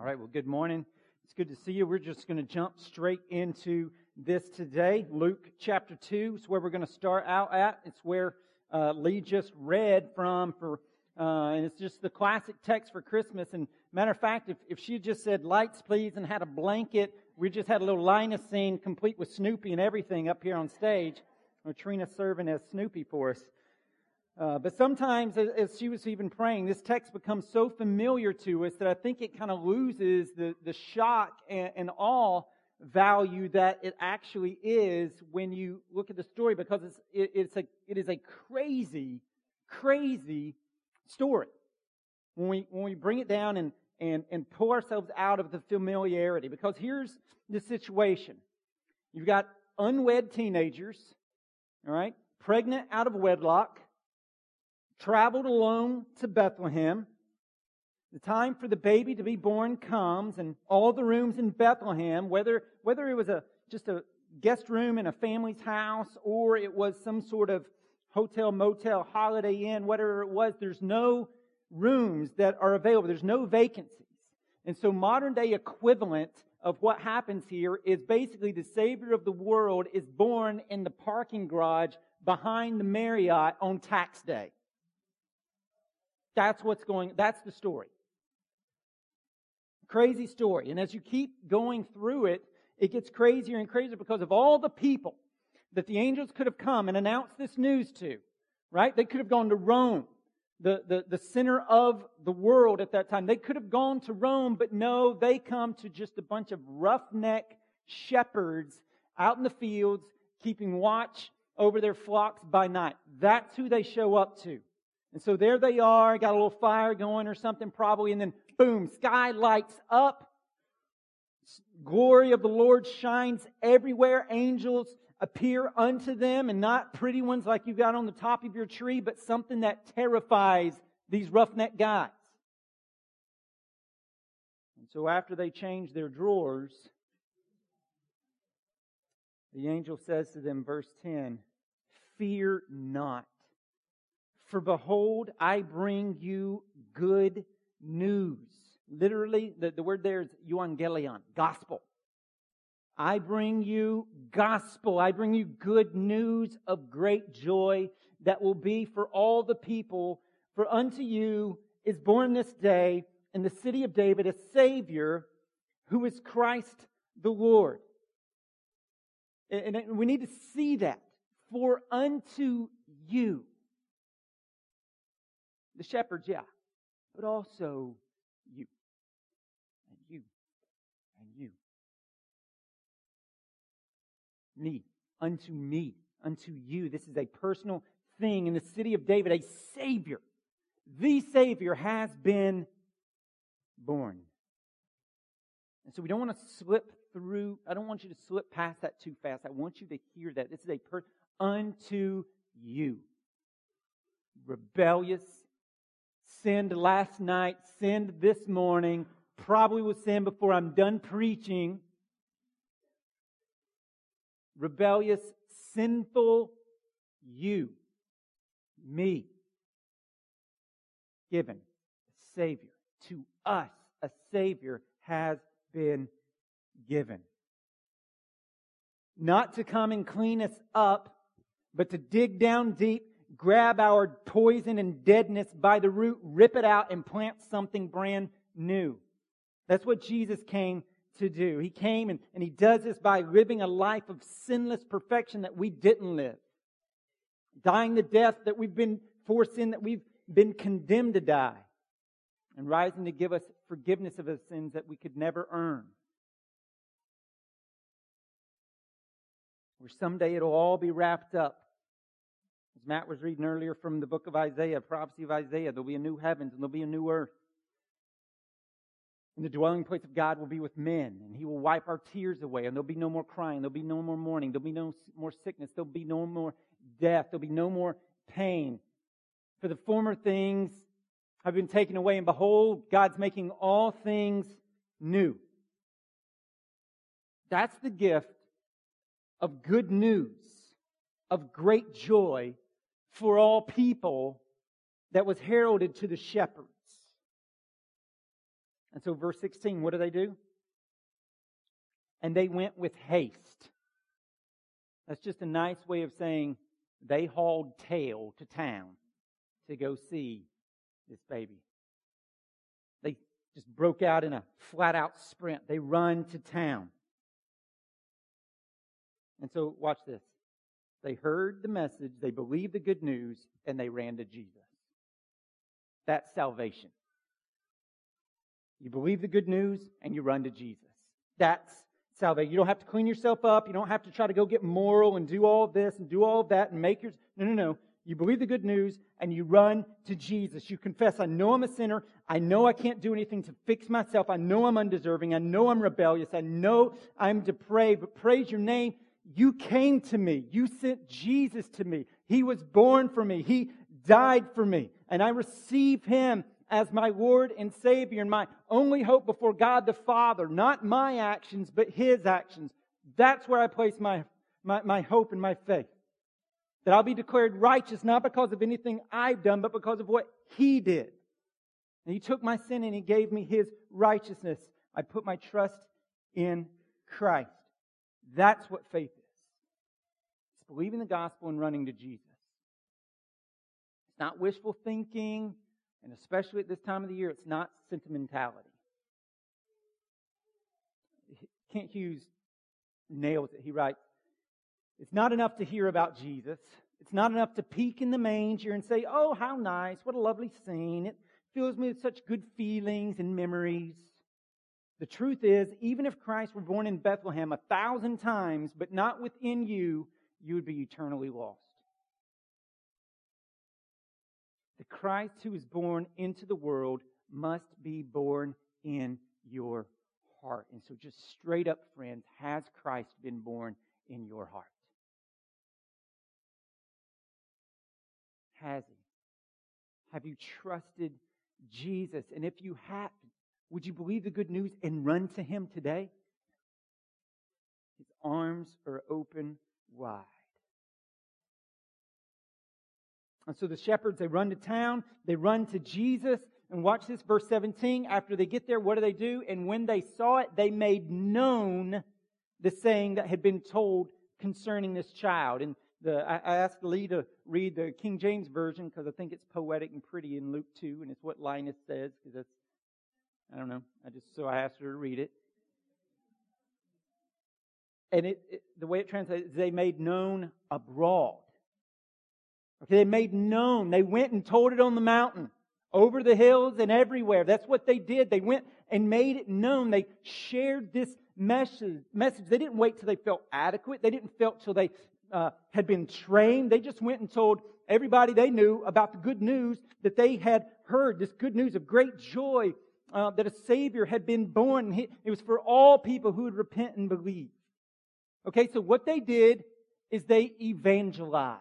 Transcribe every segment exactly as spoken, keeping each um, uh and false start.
All right, well, good morning. It's good to see you. We're just going to jump straight into this today. Luke chapter two is where we're going to start out at. It's where uh, Lee just read from, for, uh, and it's just the classic text for Christmas. And matter of fact, if, if she had just said, "Lights, please," and had a blanket, we just had a little Linus scene complete with Snoopy and everything up here on stage. Or Trina serving as Snoopy for us. Uh, but sometimes, as, as she was even praying, this text becomes so familiar to us that I think it kind of loses the, the shock and, and awe value that it actually is when you look at the story, because it's it, it's a it is a crazy, crazy story. When we when we bring it down and and and pull ourselves out of the familiarity, because here's the situation: you've got unwed teenagers, all right, pregnant out of wedlock, traveled alone to Bethlehem. The time for the baby to be born comes, and all the rooms in Bethlehem, whether whether it was a just a guest room in a family's house or it was some sort of hotel, motel, holiday inn, whatever it was, there's no rooms that are available. There's no vacancies. And so modern day equivalent of what happens here is basically the Savior of the world is born in the parking garage behind the Marriott on tax day. That's what's going, that's the story. Crazy story. And as you keep going through it, it gets crazier and crazier because of all the people that the angels could have come and announced this news to, right? They could have gone to Rome, the, the, the center of the world at that time. They could have gone to Rome, but no, they come to just a bunch of roughneck shepherds out in the fields, keeping watch over their flocks by night. That's who they show up to. And so there they are, got a little fire going or something probably, and then boom, sky lights up. Glory of the Lord shines everywhere. Angels appear unto them, and not pretty ones like you got on the top of your tree, but something that terrifies these roughneck guys. And so after they change their drawers, the angel says to them, verse ten, "Fear not. For behold, I bring you good news." Literally, the, the word there is euangelion, gospel. I bring you gospel. I bring you good news of great joy that will be for all the people. For unto you is born this day in the city of David a Savior who is Christ the Lord. And, and we need to see that. For unto you. The shepherds, yeah, but also you, and you, and you. Me, unto me, unto you. This is a personal thing in the city of David. A Savior, the Savior has been born. And so we don't want to slip through, I don't want you to slip past that too fast. I want you to hear that. This is a person unto you. Rebellious, sinned last night, sinned this morning, probably will sin before I'm done preaching. Rebellious, sinful you, me, given a Savior. To us, a Savior has been given. Not to come and clean us up, but to dig down deep, grab our poison and deadness by the root, rip it out, and plant something brand new. That's what Jesus came to do. He came and, and He does this by living a life of sinless perfection that we didn't live. Dying the death that we've been for sin, that we've been condemned to die. And rising to give us forgiveness of the sins that we could never earn. Where someday it'll all be wrapped up. As Matt was reading earlier from the book of Isaiah, prophecy of Isaiah, there'll be a new heavens and there'll be a new earth. And the dwelling place of God will be with men, and He will wipe our tears away, and there'll be no more crying, there'll be no more mourning, there'll be no more sickness, there'll be no more death, there'll be no more pain. For the former things have been taken away, and behold, God's making all things new. That's the gift of good news, of great joy for all people that was heralded to the shepherds. And so verse sixteen, what do they do? And they went with haste. That's just a nice way of saying they hauled tail to town to go see this baby. They just broke out in a flat-out sprint. They run to town. And so watch this. They heard the message, they believed the good news, and they ran to Jesus. That's salvation. You believe the good news, and you run to Jesus. That's salvation. You don't have to clean yourself up. You don't have to try to go get moral and do all this and do all of that and make your... No, no, no. You believe the good news, and you run to Jesus. You confess, I know I'm a sinner. I know I can't do anything to fix myself. I know I'm undeserving. I know I'm rebellious. I know I'm depraved. But praise your name. You came to me. You sent Jesus to me. He was born for me. He died for me. And I receive Him as my Lord and Savior and my only hope before God the Father. Not my actions, but His actions. That's where I place my, my, my hope and my faith. That I'll be declared righteous not because of anything I've done, but because of what He did. And He took my sin and He gave me His righteousness. I put my trust in Christ. That's what faith is. It's believing the gospel and running to Jesus. It's not wishful thinking, and especially at this time of the year, it's not sentimentality. Kent Hughes nails it. He writes, it's not enough to hear about Jesus. It's not enough to peek in the manger and say, oh, how nice, what a lovely scene. It fills me with such good feelings and memories. The truth is, even if Christ were born in Bethlehem a thousand times, but not within you, you would be eternally lost. The Christ who is born into the world must be born in your heart. And so just straight up, friends, has Christ been born in your heart? Has He? Have you trusted Jesus? And if you have, would you believe the good news and run to Him today? His arms are open wide. And so the shepherds, they run to town, they run to Jesus, and watch this, verse seventeen. After they get there, what do they do? And when they saw it, they made known the saying that had been told concerning this child. And the, I, I asked Lee to read the King James Version because I think it's poetic and pretty in Luke two, and it's what Linus says, because that's, I don't know, I just, so I asked her to read it. And it, it the way it translates is they made known abroad. Okay, they made known. They went and told it on the mountain, over the hills and everywhere. That's what they did. They went and made it known. They shared this message. message. They didn't wait till they felt adequate. They didn't felt till they uh, had been trained. They just went and told everybody they knew about the good news that they had heard, this good news of great joy uh, that a Savior had been born. He, it was for all people who would repent and believe. Okay, so what they did is they evangelized.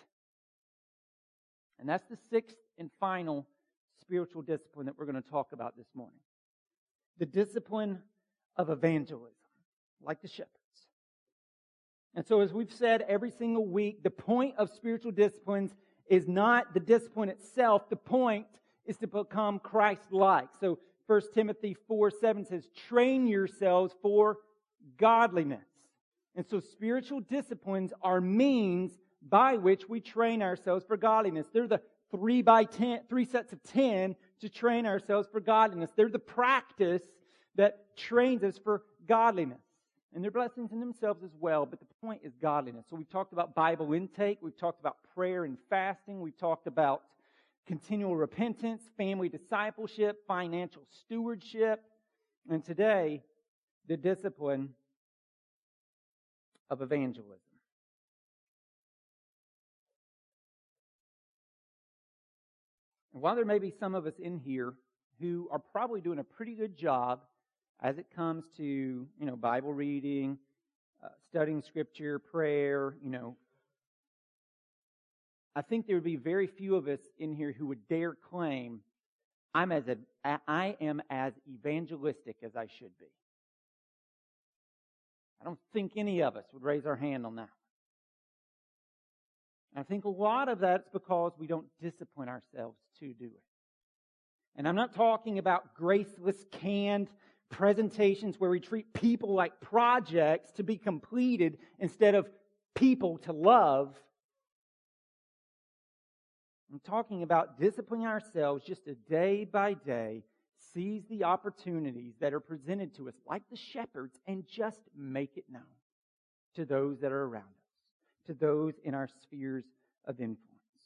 And that's the sixth and final spiritual discipline that we're going to talk about this morning. The discipline of evangelism, like the shepherds. And so as we've said every single week, the point of spiritual disciplines is not the discipline itself. The point is to become Christ-like. So First Timothy four seven says, train yourselves for godliness. And so spiritual disciplines are means by which we train ourselves for godliness. They're the three by ten, three sets of ten to train ourselves for godliness. They're the practice that trains us for godliness. And they're blessings in themselves as well, but the point is godliness. So we've talked about Bible intake, we've talked about prayer and fasting, we've talked about continual repentance, family discipleship, financial stewardship, and today, the discipline of evangelism. And while there may be some of us in here who are probably doing a pretty good job as it comes to, you know, Bible reading, uh, studying Scripture, prayer, you know, I think there would be very few of us in here who would dare claim, I'm as a, I am as evangelistic as I should be. I don't think any of us would raise our hand on that. I think a lot of that's because we don't discipline ourselves to do it. And I'm not talking about graceless, canned presentations where we treat people like projects to be completed instead of people to love. I'm talking about disciplining ourselves just a day by day, seize the opportunities that are presented to us like the shepherds and just make it known to those that are around us, to those in our spheres of influence.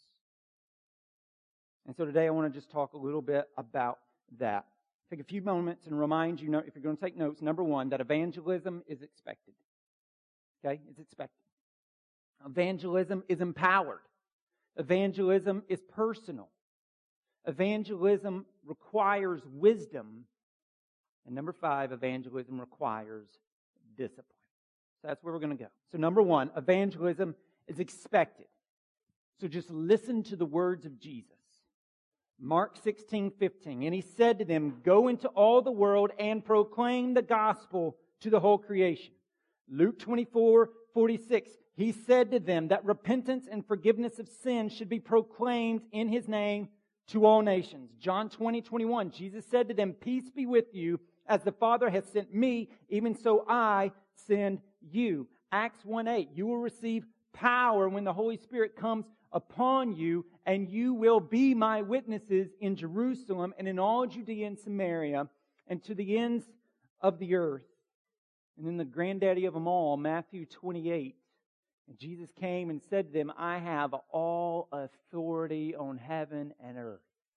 And so today I want to just talk a little bit about that. Take a few moments and remind you, if you're going to take notes, number one, that evangelism is expected. Okay? It's expected. Evangelism is empowered. Evangelism is personal. Evangelism requires wisdom. And number five, evangelism requires discipline. So that's where we're going to go. So number one, evangelism is expected. So just listen to the words of Jesus. Mark sixteen fifteen, and he said to them, "Go into all the world and proclaim the gospel to the whole creation." Luke twenty-four forty-six, he said to them that repentance and forgiveness of sin should be proclaimed in his name to all nations. John twenty twenty-one, Jesus said to them, "Peace be with you, as the Father has sent me, even so I send you." Acts one eight, you will receive power when the Holy Spirit comes upon you, and you will be my witnesses in Jerusalem and in all Judea and Samaria and to the ends of the earth. And then the granddaddy of them all, Matthew twenty-eight, and Jesus came and said to them, "I have all authority on heaven and earth."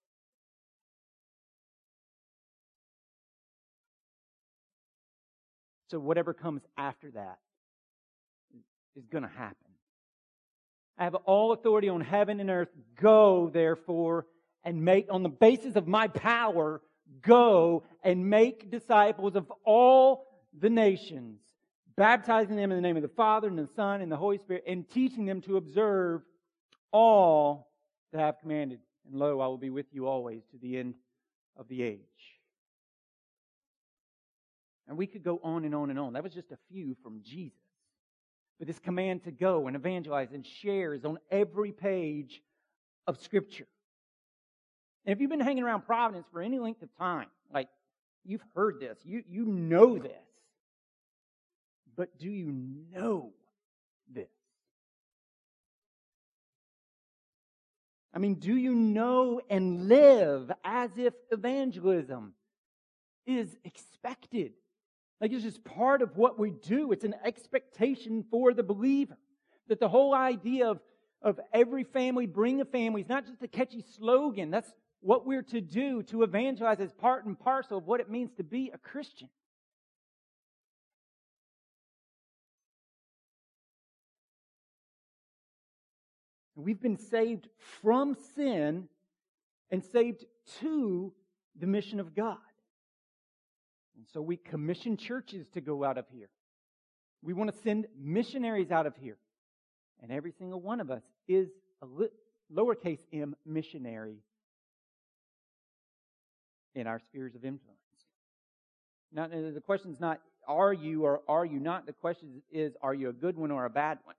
So whatever comes after that is going to happen. I have all authority on heaven and earth. Go, therefore, and make, on the basis of my power, go and make disciples of all the nations, baptizing them in the name of the Father and the Son and the Holy Spirit, and teaching them to observe all that I have commanded. And lo, I will be with you always to the end of the age. And we could go on and on and on. That was just a few from Jesus. But this command to go and evangelize and share is on every page of Scripture. And if you've been hanging around Providence for any length of time, like you've heard this, you, you know this. But do you know this? I mean, do you know and live as if evangelism is expected? Like it's just part of what we do. It's an expectation for the believer. That the whole idea of, of every family bring a family is not just a catchy slogan. That's what we're to do to evangelize as part and parcel of what it means to be a Christian. We've been saved from sin and saved to the mission of God. And so we commission churches to go out of here. We want to send missionaries out of here. And every single one of us is a li- lowercase m missionary in our spheres of influence. Now, the question is not, are you or are you not? The question is, are you a good one or a bad one?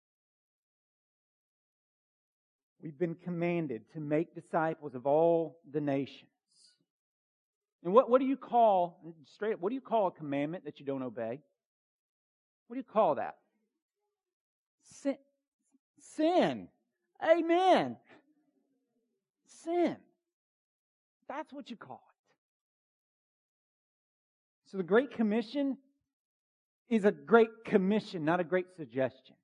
We've been commanded to make disciples of all the nations. And what, what do you call, straight up, what do you call a commandment that you don't obey? What do you call that? Sin. Sin. Amen. Sin. That's what you call it. So the Great Commission is a great commission, not a great suggestion.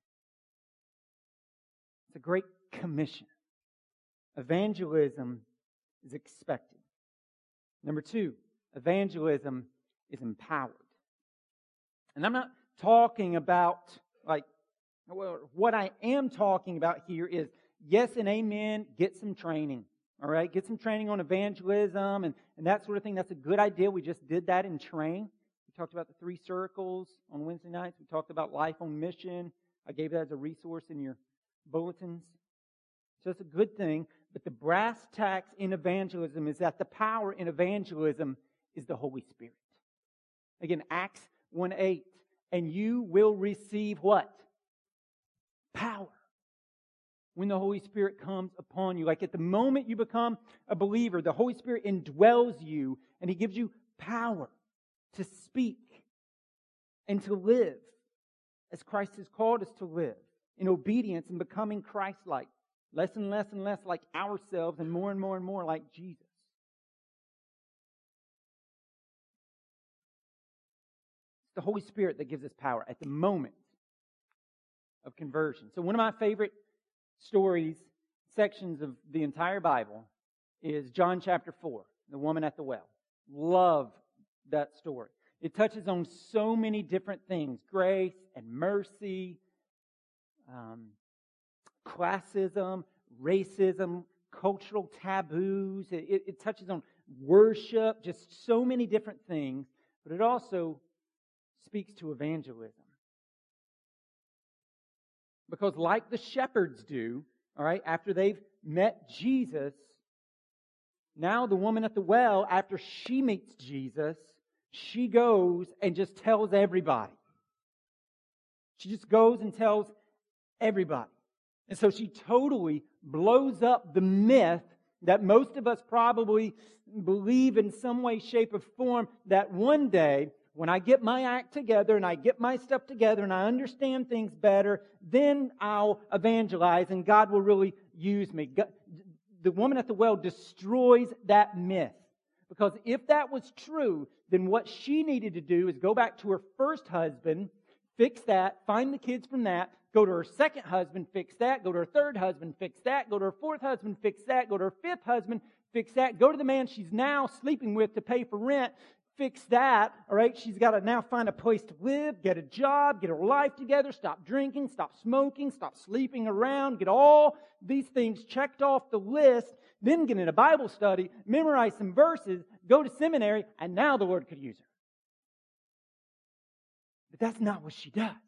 It's a great commission. Evangelism is expected. Number two, evangelism is empowered. And I'm not talking about, like, what I am talking about here is, yes and amen, get some training. All right, get some training on evangelism and, and that sort of thing. That's a good idea. We just did that in Train. We talked about the three circles on Wednesday nights. We talked about life on mission. I gave that as a resource in your bulletins. So it's a good thing. But the brass tacks in evangelism is that the power in evangelism is the Holy Spirit. Again, Acts one eight. And you will receive what? Power. when the Holy Spirit comes upon you. Like at the moment you become a believer, the Holy Spirit indwells you and He gives you power to speak and to live as Christ has called us to live, in obedience and becoming Christ-like. Less and less and less like ourselves and more and more and more like Jesus. It's the Holy Spirit that gives us power at the moment of conversion. So one of my favorite stories, sections of the entire Bible, is John chapter four, the woman at the well. Love that story. It touches on so many different things: grace and mercy, um, classism, racism, cultural taboos. It, it touches on worship, just so many different things. But it also speaks to evangelism. Because like the shepherds do, all right, after they've met Jesus, now the woman at the well, after she meets Jesus, she goes and just tells everybody. She just goes and tells everybody. And so she totally blows up the myth that most of us probably believe in some way, shape, or form, that one day, when I get my act together and I get my stuff together and I understand things better, then I'll evangelize and God will really use me. God, the woman at the well destroys that myth. Because if that was true, then what she needed to do is go back to her first husband, fix that, find the kids from that, go to her second husband, fix that, go to her third husband, fix that, go to her fourth husband, fix that, go to her fifth husband, fix that, go to the man she's now sleeping with to pay for rent, fix that, all right? She's got to now find a place to live, get a job, get her life together, stop drinking, stop smoking, stop sleeping around, get all these things checked off the list, then get in a Bible study, memorize some verses, go to seminary, and now the Lord could use her. But that's not what she does.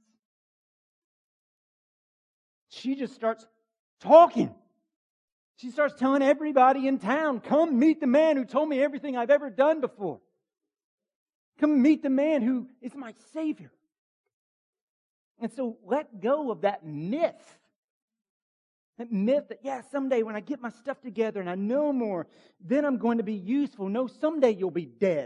She just starts talking. She starts telling everybody in town, come meet the man who told me everything I've ever done before. Come meet the man who is my Savior. And so let go of that myth. That myth that, yeah, someday when I get my stuff together and I know more, then I'm going to be useful. No, someday you'll be dead.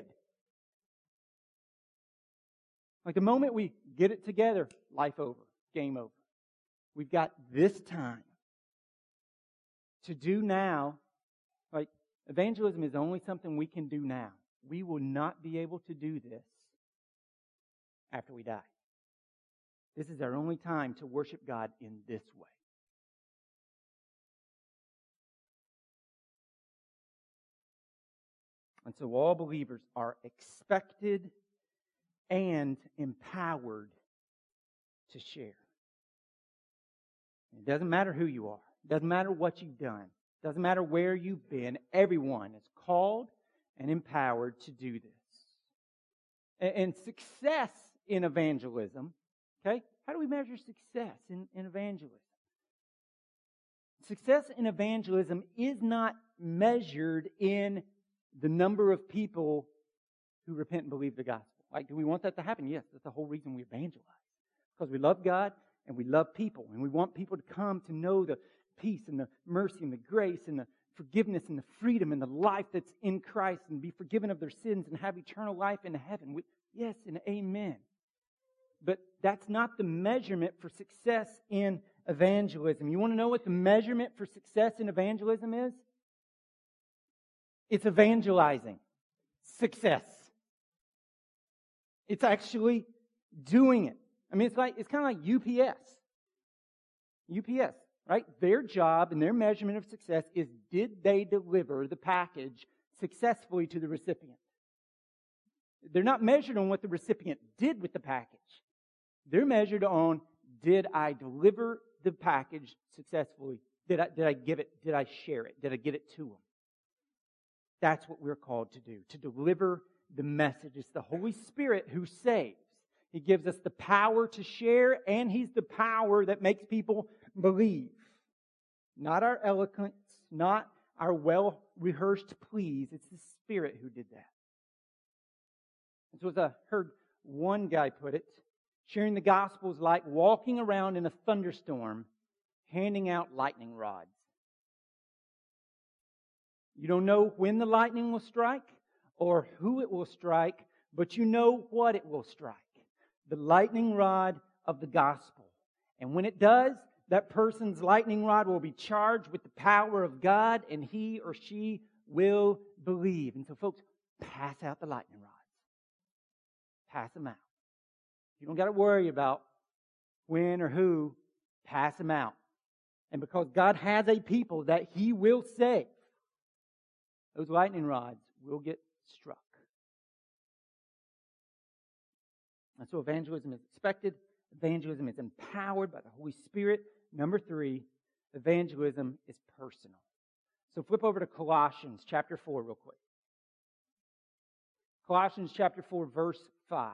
Like the moment we get it together, life over, game over. We've got this time to do now. Like, evangelism is only something we can do now. We will not be able to do this after we die. This is our only time to worship God in this way. And so all believers are expected and empowered to share. It doesn't matter who you are. It doesn't matter what you've done. It doesn't matter where you've been. Everyone is called and empowered to do this. And success in evangelism, okay? How do we measure success in, in evangelism? Success in evangelism is not measured in the number of people who repent and believe the gospel. Like, do we want that to happen? Yes, that's the whole reason we evangelize. Because we love God and we love people. And we want people to come to know the peace and the mercy and the grace and the forgiveness and the freedom and the life that's in Christ and be forgiven of their sins and have eternal life in heaven. We, yes and amen. But that's not the measurement for success in evangelism. You want to know what the measurement for success in evangelism is? It's evangelizing. Success. It's actually doing it. I mean, it's like it's kind of like U P S. U P S, right? Their job and their measurement of success is, did they deliver the package successfully to the recipient? They're not measured on what the recipient did with the package. They're measured on, did I deliver the package successfully? Did I, did I give it? Did I share it? Did I get it to them? That's what we're called to do, to deliver the message. It's the Holy Spirit who saves. He gives us the power to share, and He's the power that makes people believe. Not our eloquence, not our well-rehearsed pleas. It's the Spirit who did that. And so as I heard one guy put it, sharing the gospel is like walking around in a thunderstorm handing out lightning rods. You don't know when the lightning will strike or who it will strike, but you know what it will strike. The lightning rod of the gospel. And when it does, that person's lightning rod will be charged with the power of God, and he or she will believe. And so, folks, pass out the lightning rods. Pass them out. You don't got to worry about when or who. Pass them out. And because God has a people that He will save, those lightning rods will get struck. And so evangelism is expected. Evangelism is empowered by the Holy Spirit. Number three, evangelism is personal. So flip over to Colossians chapter four real quick. Colossians chapter four, verse five.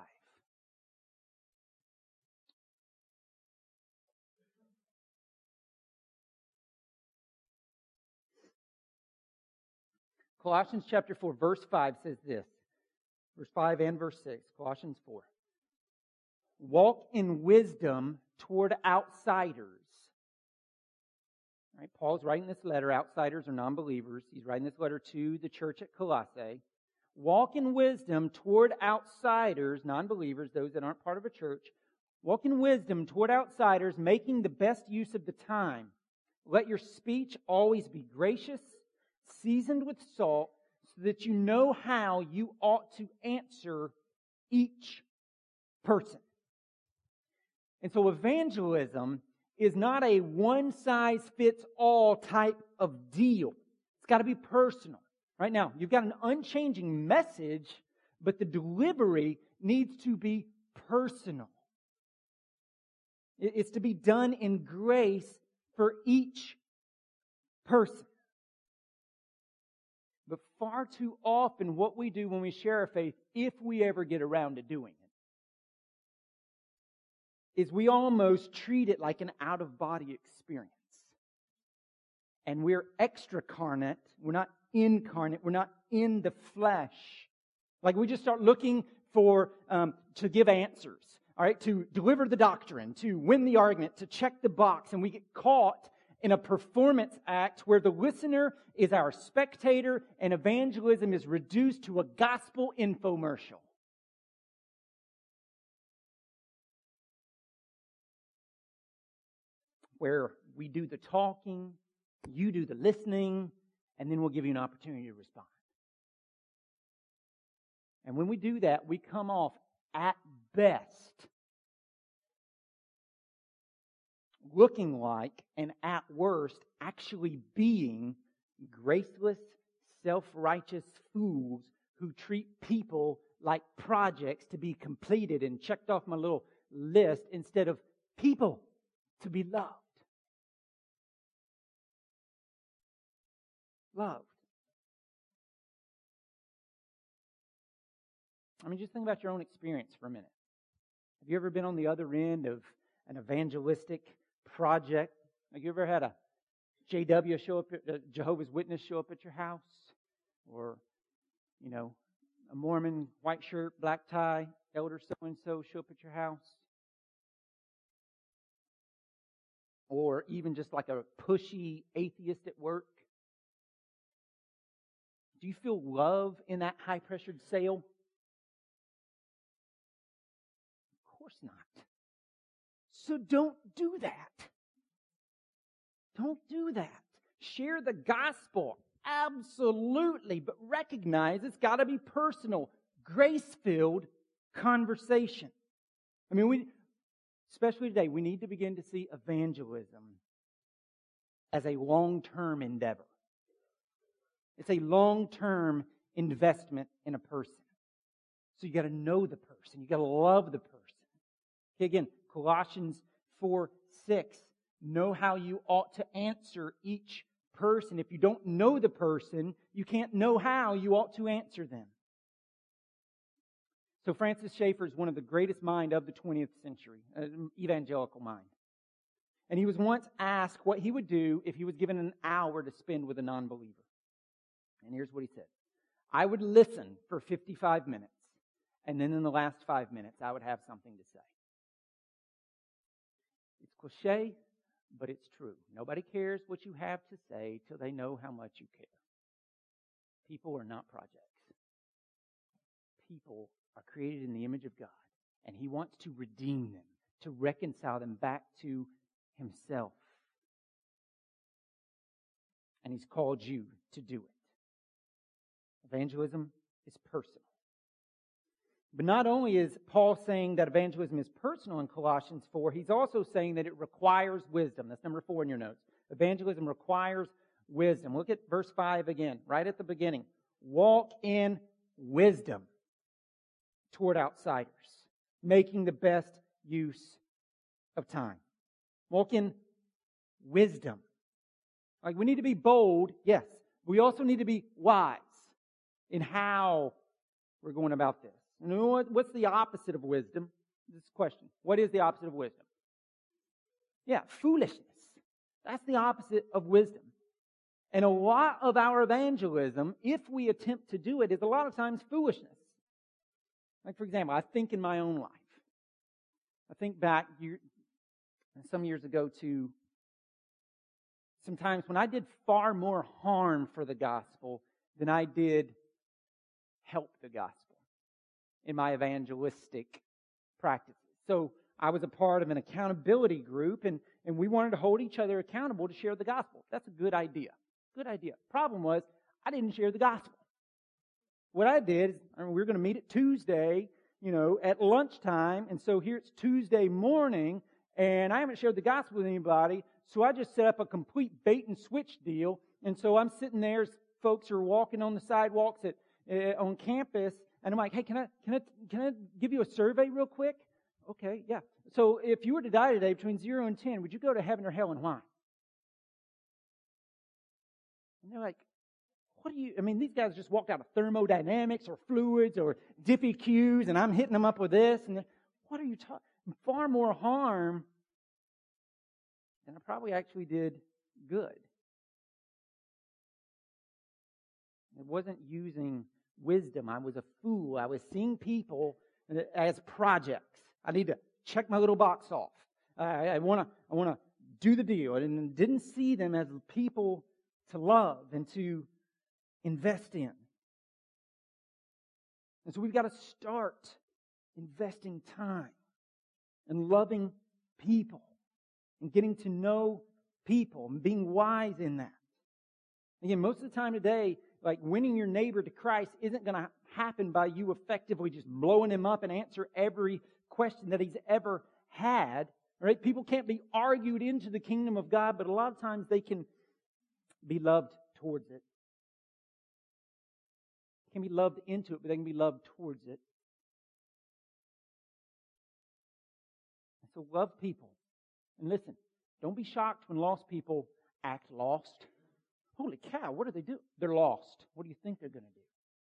Colossians chapter four, verse five says this. Verse five and verse six, Colossians four. Walk in wisdom toward outsiders. Right, Paul's writing this letter. Outsiders are non-believers. He's writing this letter to the church at Colossae. Walk in wisdom toward outsiders, non-believers, those that aren't part of a church. Walk in wisdom toward outsiders, making the best use of the time. Let your speech always be gracious, seasoned with salt, so that you know how you ought to answer each person. And so evangelism is not a one-size-fits-all type of deal. It's got to be personal. Right now, you've got an unchanging message, but the delivery needs to be personal. It's to be done in grace for each person. But far too often, what we do when we share our faith, if we ever get around to doing it, is we almost treat it like an out-of-body experience. And we're extracarnate. We're not incarnate. We're not in the flesh. Like we just start looking for, um, to give answers. All right, to deliver the doctrine, to win the argument, to check the box. And we get caught in a performance act where the listener is our spectator and evangelism is reduced to a gospel infomercial. Where we do the talking, you do the listening, and then we'll give you an opportunity to respond. And when we do that, we come off at best looking like, and at worst, actually being graceless, self-righteous fools who treat people like projects to be completed and checked off my little list instead of people to be loved. Loved. I mean, just think about your own experience for a minute. Have you ever been on the other end of an evangelistic project? Have you ever had a J W show up, a Jehovah's Witness show up at your house? Or, you know, a Mormon, white shirt, black tie, elder so-and-so show up at your house? Or even just like a pushy atheist at work? Do you feel love in that high-pressured sale? Of course not. So don't do that. Don't do that. Share the gospel, absolutely, but recognize it's got to be personal, grace-filled conversation. I mean, we, especially today, we need to begin to see evangelism as a long-term endeavor. It's a long-term investment in a person. So you got to know the person. You got to love the person. Okay, again, Colossians four six. Know how you ought to answer each person. If you don't know the person, you can't know how you ought to answer them. So Francis Schaeffer is one of the greatest minds of the twentieth century, an evangelical mind. And he was once asked what he would do if he was given an hour to spend with a non-believer. And here's what he said. I would listen for fifty-five minutes, and then in the last five minutes, I would have something to say. It's cliche, but it's true. Nobody cares what you have to say till they know how much you care. People are not projects. People are created in the image of God, and He wants to redeem them, to reconcile them back to Himself. And He's called you to do it. Evangelism is personal. But not only is Paul saying that evangelism is personal in Colossians four, he's also saying that it requires wisdom. That's number four in your notes. Evangelism requires wisdom. Look at verse five again, right at the beginning. Walk in wisdom toward outsiders, making the best use of time. Walk in wisdom. Like, we need to be bold, yes. We also need to be wise in how we're going about this. You know what? What's the opposite of wisdom? This question. What is the opposite of wisdom? Yeah, foolishness. That's the opposite of wisdom. And a lot of our evangelism, if we attempt to do it, is a lot of times foolishness. Like, for example, I think in my own life. I think back year, some years ago to sometimes when I did far more harm for the gospel than I did help the gospel in my evangelistic practices. So I was a part of an accountability group, and, and we wanted to hold each other accountable to share the gospel. That's a good idea. Good idea. Problem was, I didn't share the gospel. What I did is, I mean, we were going to meet at Tuesday, you know, at lunchtime, and so here it's Tuesday morning, and I haven't shared the gospel with anybody, so I just set up a complete bait and switch deal, and so I'm sitting there, folks are walking on the sidewalks at uh, on campus, and I'm like, hey, can I can I can I give you a survey real quick? Okay, yeah. So if you were to die today between zero and ten, would you go to heaven or hell, and why? And they're like, what do you, I mean, these guys just walked out of thermodynamics or fluids or Diffie Qs, and I'm hitting them up with this. And what are you talking? Far more harm than I probably actually did good. It wasn't using wisdom. I was a fool. I was seeing people as projects. I need to check my little box off. I, I want to I want to do the deal. And didn't see them as people to love and to invest in. And so we've got to start investing time and loving people and getting to know people and being wise in that. Again, most of the time today, like winning your neighbor to Christ isn't going to happen by you effectively just blowing him up and answer every question that he's ever had. Right? People can't be argued into the kingdom of God, but a lot of times they can be loved towards it. They can be loved into it, but they can be loved towards it. So love people. And listen, don't be shocked when lost people act lost. Holy cow, what do they do? They're lost. What do you think they're going to do?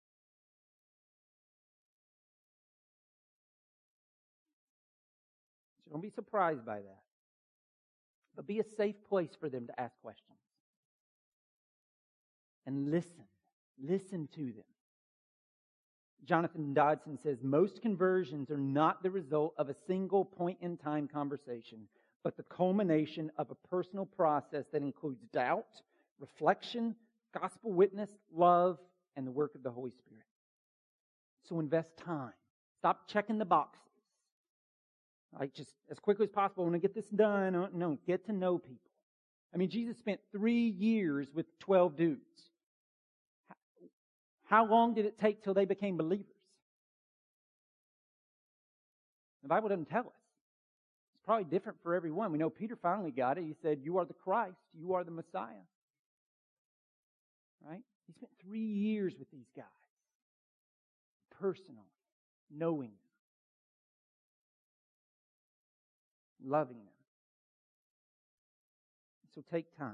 So don't be surprised by that. But be a safe place for them to ask questions. And listen. Listen to them. Jonathan Dodson says, most conversions are not the result of a single point-in-time conversation, but the culmination of a personal process that includes doubt, reflection, gospel witness, love, and the work of the Holy Spirit. So invest time. Stop checking the boxes. Like, just as quickly as possible, I want to get this done. No, get to know people. I mean, Jesus spent three years with twelve dudes. How long did it take till they became believers? The Bible doesn't tell us. It's probably different for everyone. We know Peter finally got it. He said, you are the Christ. You are the Messiah. Right? He spent three years with these guys. Personally. Knowing them. Loving them. So take time.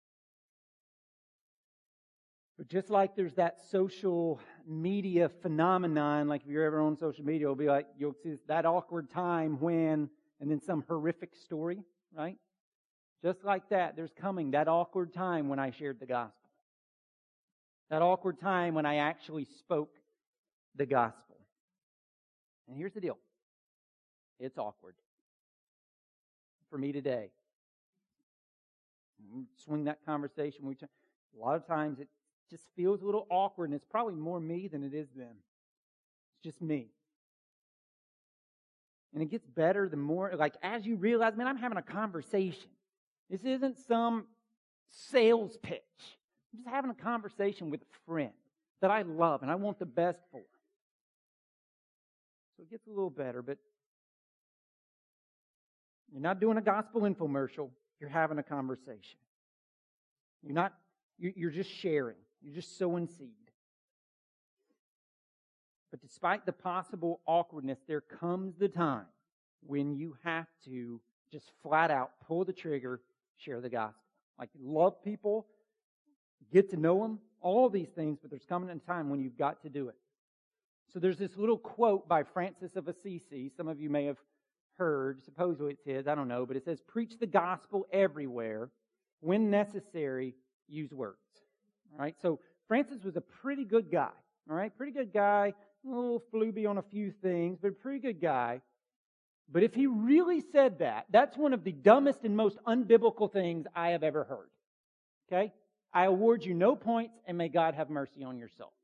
But just like there's that social media phenomenon, like if you're ever on social media, it'll be like, you'll see that awkward time when, and then some horrific story, right? Just like that, there's coming that awkward time when I shared the gospel. That awkward time when I actually spoke the gospel. And here's the deal. It's awkward. For me today. We swing that conversation. We turn, a lot of times it just feels a little awkward, and it's probably more me than it is them. It's just me. And it gets better the more, like, as you realize, man, I'm having a conversation. This isn't some sales pitch. I'm just having a conversation with a friend that I love and I want the best for. So it gets a little better, but you're not doing a gospel infomercial. You're having a conversation. You're not, you're just sharing. You're just sowing seed. But despite the possible awkwardness, there comes the time when you have to just flat out pull the trigger, share the gospel. Like, love people, get to know them, all these things, but there's coming a time when you've got to do it. So there's this little quote by Francis of Assisi. Some of you may have heard, supposedly it's his, I don't know, but it says, preach the gospel everywhere. When necessary, use words. All right, so Francis was a pretty good guy. All right, pretty good guy, a little flooby on a few things, but a pretty good guy. But if he really said that, that's one of the dumbest and most unbiblical things I have ever heard. Okay? I award you no points, and may God have mercy on your soul.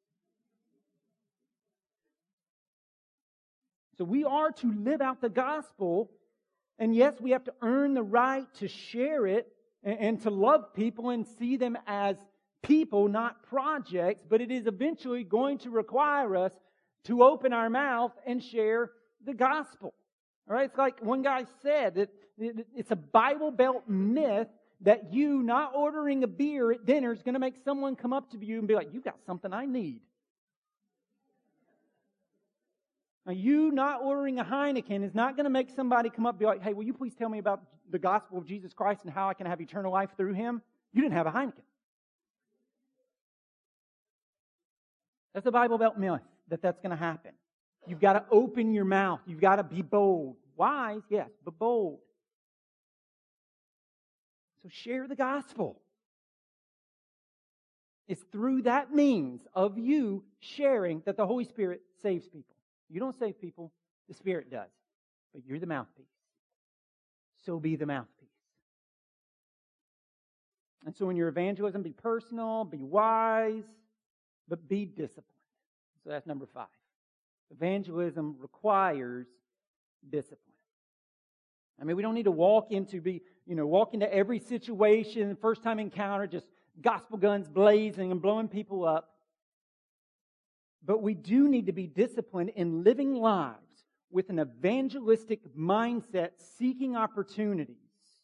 So we are to live out the gospel, and yes, we have to earn the right to share it and, and to love people and see them as people, not projects, but it is eventually going to require us to open our mouth and share the gospel. All right, it's like one guy said that it's a Bible Belt myth that you not ordering a beer at dinner is going to make someone come up to you and be like, "You've got something I need." Now, you not ordering a Heineken is not going to make somebody come up and be like, "Hey, will you please tell me about the gospel of Jesus Christ and how I can have eternal life through Him?" You didn't have a Heineken. That's a Bible Belt myth that that's going to happen. You've got to open your mouth. You've got to be bold. Wise, yes, but bold. So share the gospel. It's through that means of you sharing that the Holy Spirit saves people. You don't save people, the Spirit does. But you're the mouthpiece. So be the mouthpiece. And so in your evangelism, be personal, be wise, but be disciplined. So that's number five. Evangelism requires discipline. I mean, we don't need to walk into be, you know, walk into every situation, first time encounter, just gospel guns blazing and blowing people up. But we do need to be disciplined in living lives with an evangelistic mindset, seeking opportunities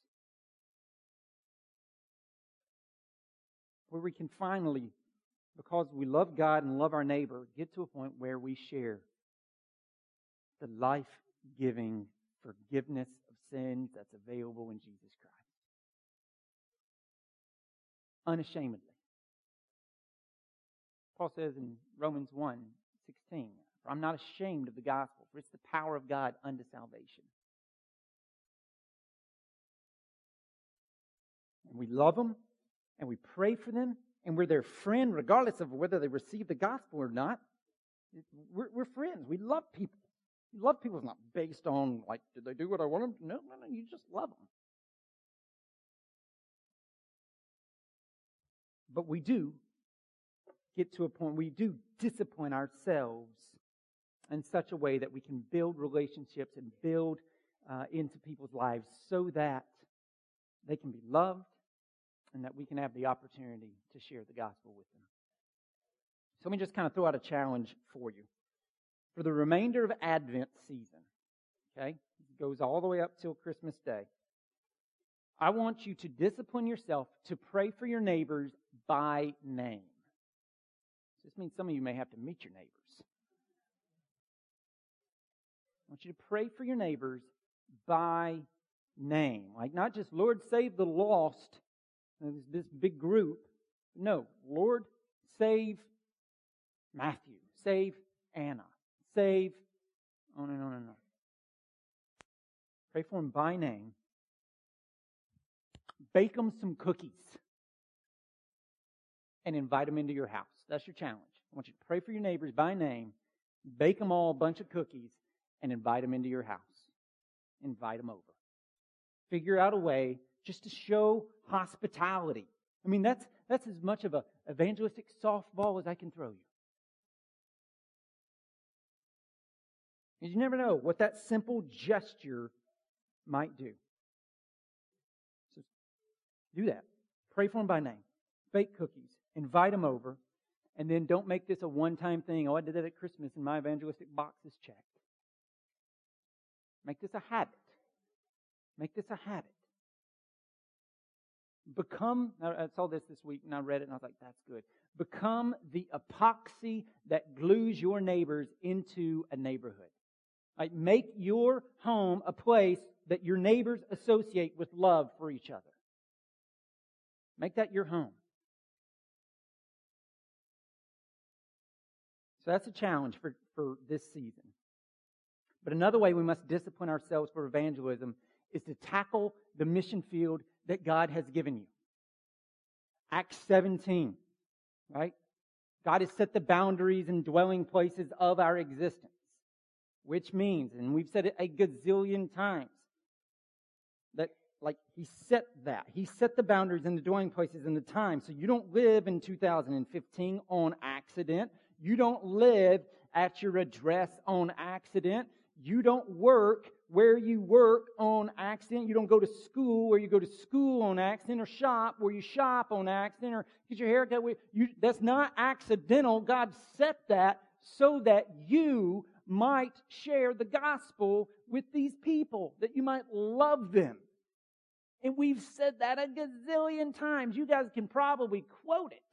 where we can finally, because we love God and love our neighbor, get to a point where we share the life-giving forgiveness of sins that's available in Jesus Christ. Unashamedly. Paul says in Romans one sixteen, "For I'm not ashamed of the gospel, for it's the power of God unto salvation." And we love them, and we pray for them, and we're their friend regardless of whether they receive the gospel or not. We're, we're friends. We love people. Love people is not based on, like, did they do what I want them to? No, no, no, you just love them. But we do get to a point, we do discipline ourselves in such a way that we can build relationships and build uh, into people's lives so that they can be loved and that we can have the opportunity to share the gospel with them. So let me just kind of throw out a challenge for you. For the remainder of Advent season, okay, it goes all the way up till Christmas Day, I want you to discipline yourself to pray for your neighbors by name. This means some of you may have to meet your neighbors. I want you to pray for your neighbors by name. Like, not just, Lord, save the lost, this big group. No, Lord, save Matthew, save Anna, save on and on and on. Pray for them by name. Bake them some cookies and invite them into your house. That's your challenge. I want you to pray for your neighbors by name, bake them all a bunch of cookies, and invite them into your house. Invite them over. Figure out a way just to show hospitality. I mean, that's that's as much of a evangelistic softball as I can throw you. Because you never know what that simple gesture might do. So do that. Pray for them by name. Bake cookies. Invite them over. And then don't make this a one-time thing. Oh, I did that at Christmas and my evangelistic box is checked. Make this a habit. Make this a habit. Become, I saw this this week and I read it and I was like, that's good. Become the epoxy that glues your neighbors into a neighborhood. Like, make your home a place that your neighbors associate with love for each other. Make that your home. So that's a challenge for, for this season. But another way we must discipline ourselves for evangelism is to tackle the mission field that God has given you. Acts seventeen, right? God has set the boundaries and dwelling places of our existence. Which means, and we've said it a gazillion times, that like He set that. He set the boundaries and the dwelling places and the time. So you don't live in two thousand fifteen on accident. You don't live at your address on accident. You don't work where you work on accident. You don't go to school where you go to school on accident, or shop where you shop on accident, or get your hair cut where you, that's not accidental. God set that so that you might share the gospel with these people, that you might love them. And we've said that a gazillion times. You guys can probably quote it.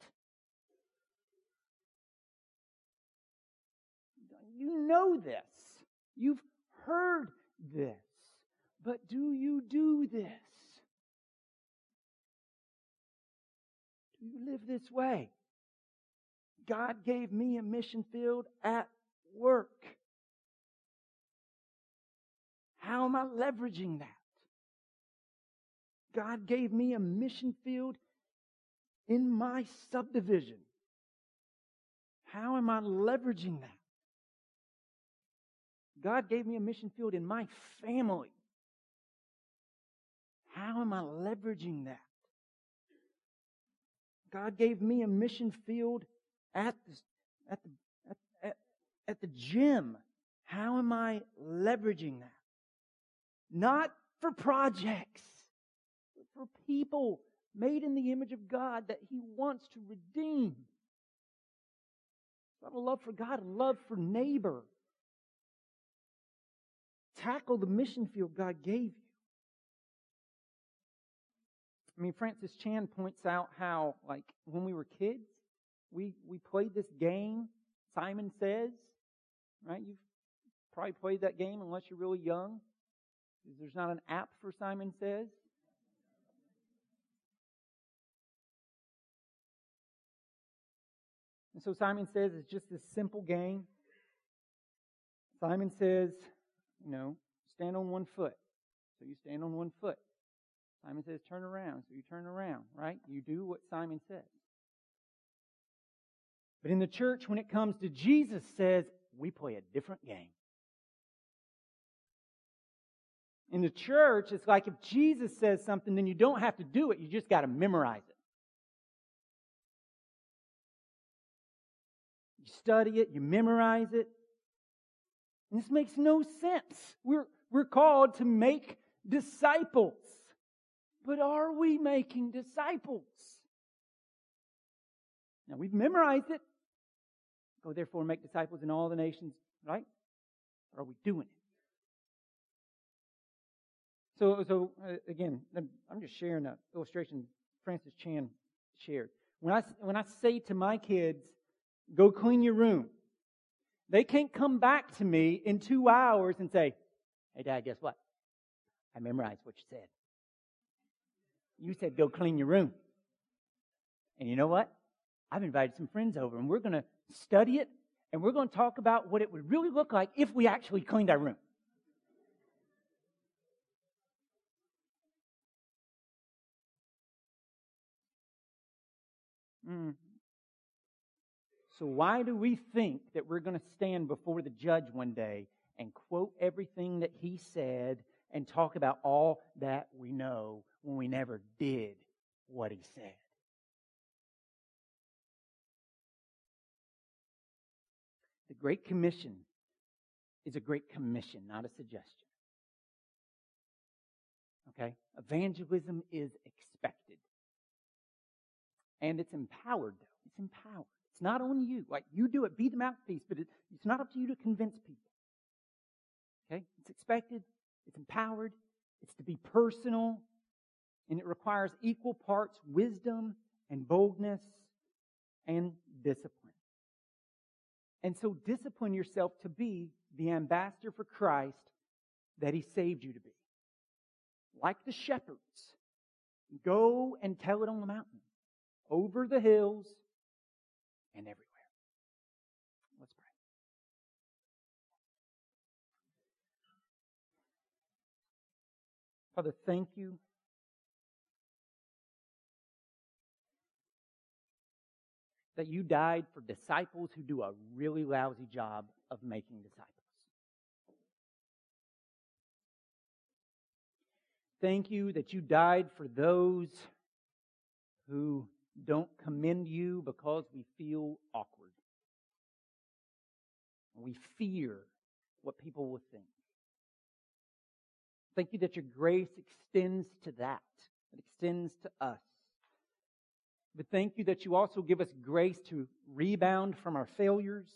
You know this. You've heard this. But do you do this? Do you live this way? God gave me a mission field at work. How am I leveraging that? God gave me a mission field in my subdivision. How am I leveraging that? God gave me a mission field in my family. How am I leveraging that? God gave me a mission field at the, at the, at, at, at the gym. How am I leveraging that? Not for projects, but for people made in the image of God that He wants to redeem. Not a love for God, a love for neighbor. Tackle the mission field God gave you. I mean, Francis Chan points out how, like, when we were kids, we, we played this game, Simon Says, right? You've probably played that game unless you're really young. There's not an app for Simon Says. And so Simon Says is just this simple game. Simon says, you know, stand on one foot. So you stand on one foot. Simon says, turn around. So you turn around, right? You do what Simon says. But in the church, when it comes to Jesus says, we play a different game. In the church, it's like if Jesus says something, then you don't have to do it. You just got to memorize it. You study it, you memorize it. And this makes no sense. We're, we're called to make disciples. But are we making disciples? Now, we've memorized it. Go therefore make disciples in all the nations, right? Or are we doing it? So, so uh, again, I'm just sharing an illustration Francis Chan shared. When I, when I say to my kids, go clean your room, they can't come back to me in two hours and say, hey, Dad, guess what? I memorized what you said. You said go clean your room. And you know what? I've invited some friends over, and we're going to study it, and we're going to talk about what it would really look like if we actually cleaned our room. Mm. So why do we think that we're going to stand before the judge one day and quote everything that he said and talk about all that we know when we never did what He said. The Great Commission is a great commission, not a suggestion. Okay? Evangelism is expected. And it's empowered, though. It's empowered. It's not on you. Like, you do it, be the mouthpiece, but it, it's not up to you to convince people. Okay? It's expected. It's empowered. It's to be personal. And it requires equal parts wisdom and boldness and discipline. And so discipline yourself to be the ambassador for Christ that He saved you to be. Like the shepherds, go and tell it on the mountain, over the hills, and everywhere. Let's pray. Father, thank you that you died for disciples who do a really lousy job of making disciples. Thank you that you died for those who don't commend you because we feel awkward. We fear what people will think. Thank you that your grace extends to that. It extends to us. But thank you that you also give us grace to rebound from our failures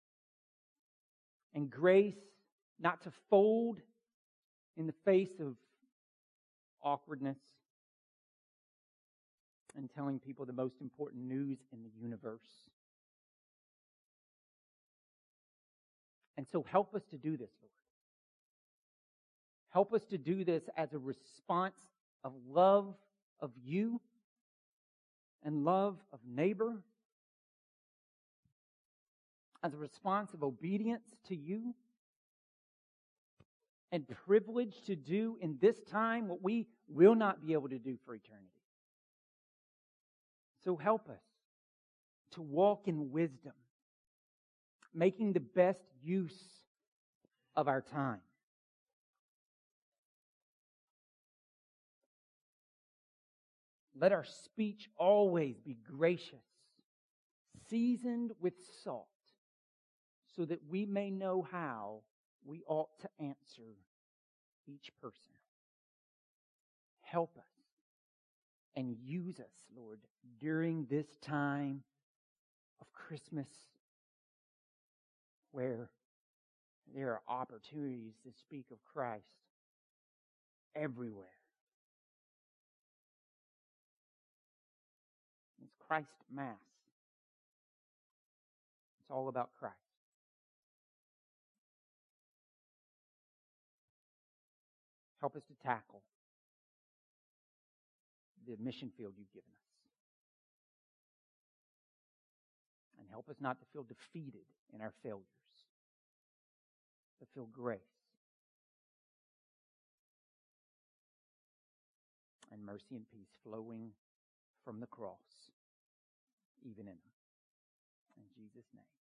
and grace not to fold in the face of awkwardness and telling people the most important news in the universe. And so help us to do this, Lord. Help us to do this as a response of love of you and love of neighbor, as a response of obedience to you, and privilege to do in this time what we will not be able to do for eternity. So help us to walk in wisdom, making the best use of our time. Let our speech always be gracious, seasoned with salt, so that we may know how we ought to answer each person. Help us and use us, Lord, during this time of Christmas where there are opportunities to speak of Christ everywhere. It's Christ Mass. It's all about Christ. Help us to tackle the mission field you've given us. And help us not to feel defeated in our failures, but feel grace and mercy and peace flowing from the cross, even in them. In Jesus' name.